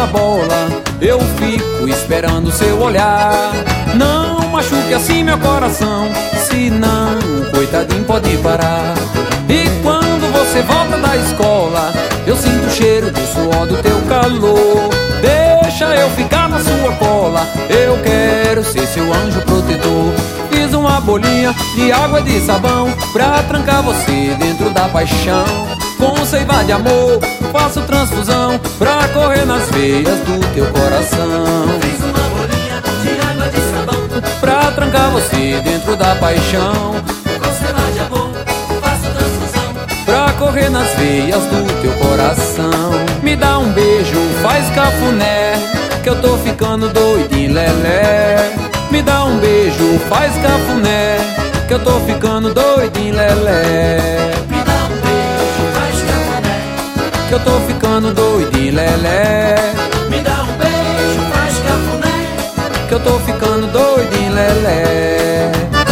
da bola, eu fico esperando seu olhar. Não machuque assim meu coração, senão coitadinho pode parar. E quando você volta da escola, eu sinto o cheiro do suor do teu calor. Deixa eu ficar na sua cola, eu quero ser seu anjo protetor. Fiz uma bolinha de água e de sabão pra trancar você dentro da paixão. Com seiva de amor, faço transfusão pra correr nas veias do teu coração. Fiz uma bolinha de água e de sabão pra trancar você dentro da paixão. com seiva de amor, faço transfusão pra correr nas veias do teu coração. Me dá um beijo, faz cafuné, que eu tô ficando doidinho lelé. Me dá um beijo, faz cafuné, que eu tô ficando doidinho lelé. Me dá um beijo, faz cafuné, Que eu tô ficando doidinho lelé. me dá um beijo, faz cafuné. Que eu tô ficando doidinho lelé.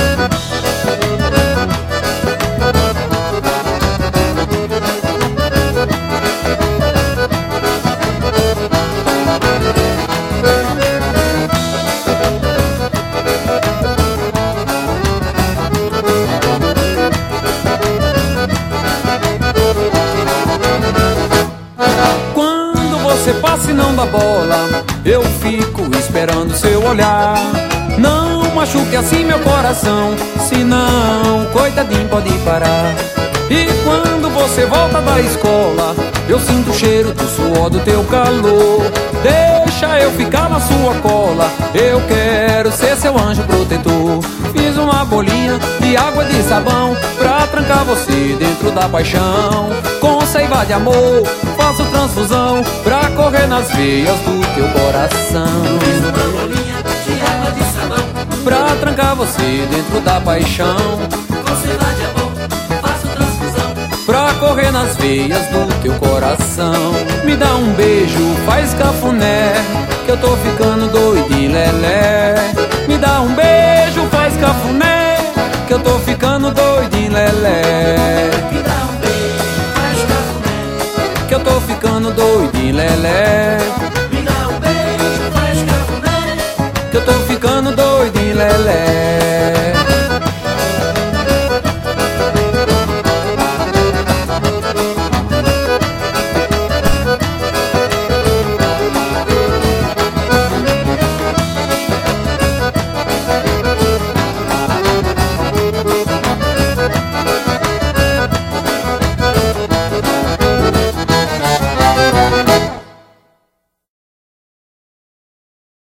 Você passa e não dá bola, eu fico esperando seu olhar. Não machuque assim meu coração, senão coitadinho pode parar. E quando você volta da escola, eu sinto o cheiro do suor do teu calor. Deixa eu ficar na sua cola, eu quero ser seu anjo protetor. Fiz uma bolinha de água e de sabão pra trancar você dentro da paixão. Com seiva de amor, faço transfusão pra correr nas veias do teu coração. Fiz uma bolinha de água de sabão pra trancar você dentro da paixão. com seiva de amor, faço transfusão pra correr nas veias do teu coração. Me dá um beijo, faz cafuné, que eu tô ficando doidinho lelé. Me dá um beijo, faz cafuné,